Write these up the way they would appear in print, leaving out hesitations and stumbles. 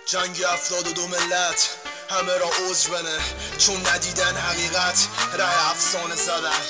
جنگ 72 ملت همه را عذر بنه، چون ندیدن حقیقت ره افسانه زدن.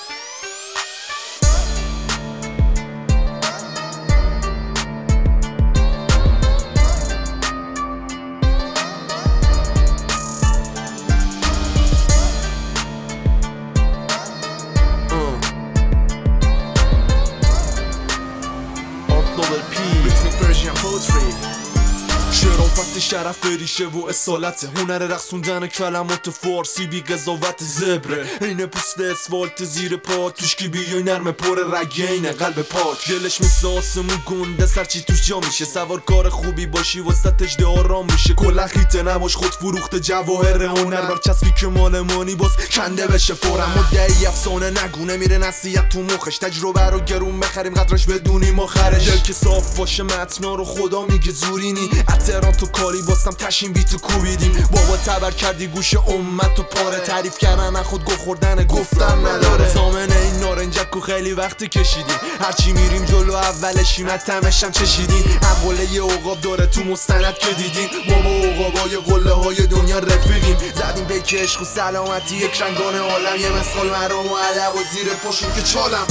شرافت شرف بریشه و اصالت، هنر رقصوندن کلمات فارسی بی قضاوت زبره، اینه پوست اسفالت زیر پا توش که بیای نرم پر رگینه قلب پاک، دلش مثل آسمون گنده سرچی توش جا میشه، سوار کار خوبی باشی وسط اجده آرام میشه، کلا خیته نباش خود فروخت جواهر هنر برچسبی که مالمانی باز کنده بشه فورم، مدعی افسانه نگونه میره نصیحت تو مخش، تجربه رو گرون بخریم قدرش بدونیم آخرش، دل که صاف باشه متنا رو خدا میگه زورینی، اتران تو کاری باستم تشین بی تو کوبیدیم، بابا تبر کردی گوش امت تو پاره، تعریف کردن خود گو خوردن گفتن نداره، زامن این نارنجک و خیلی وقتی کشیدیم، هرچی میریم جلو اولشیم تمشم چشیدیم، عقله یه عقاب داره تو مستند که دیدیم، ما با عقابای قله های دنیا رفیقیم، زدیم بیک عشق و سلامتی یک رنگان عالم، یه مسخال مرام و ادب و زیر پاشون که چالم.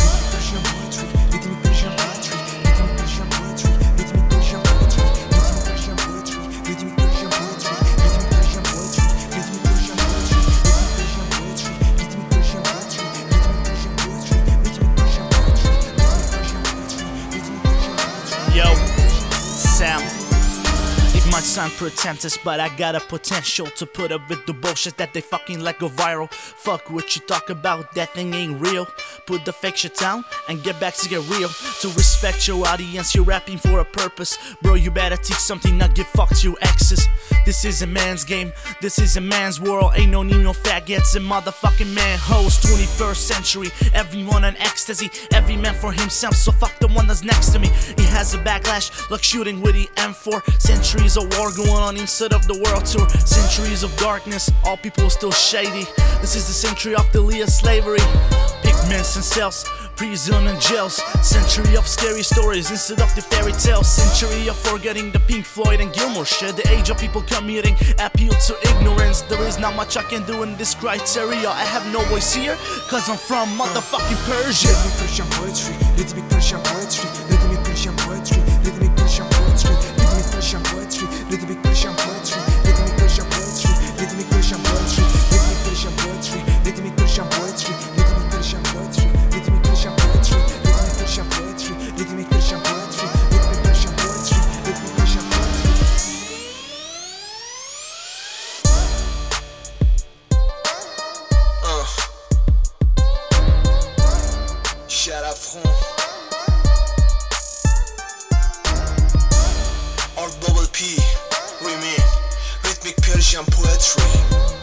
Yo, Sam. It might sound pretentious, but I got a potential to put up with the bullshit that they fucking like go viral. Fuck what you talk about, that thing ain't real. Put the fake shit down and get back to get real. To respect your audience, you're rapping for a purpose. Bro, you better teach something, not give fuck to your exes. This is a man's game, this is a man's world. Ain't no need no faggots and motherfucking man hoes. 21st century, everyone on ecstasy. Every man for himself, so fuck the one that's next to me. He has a backlash like shooting with the M4. Centuries of war going on inside of the world tour. Centuries of darkness, all people still shady. This is the century of the Leah slavery. Pigments and cells, prison and jails. Century of scary stories instead of the fairy tales. Century of forgetting the Pink Floyd and Gilmore shit. The age of people committing appeal to ignorance. There is not much I can do in this criteria. I have no voice here, cause I'm from motherfucking Persia. Rhythmic Persian poetry, rhythmic Persian poetry, rhythmic Persian poetry, rhythmic Persian poetry, rhythmic Persian poetry, rhythmic Persian poetry, rhythmic Persian poetry, rhythmic Persian poetry, rhythmic Persian poetry, rhythmic Persian poetry, rhythmic Persian poetry, rhythmic Persian poetry, rhythmic Persian poetry, rhythmic Persian poetry, rhythmic Persian poetry, rhythmic Persian poetry. شرف خون RPP Rhythmic Persian poetry.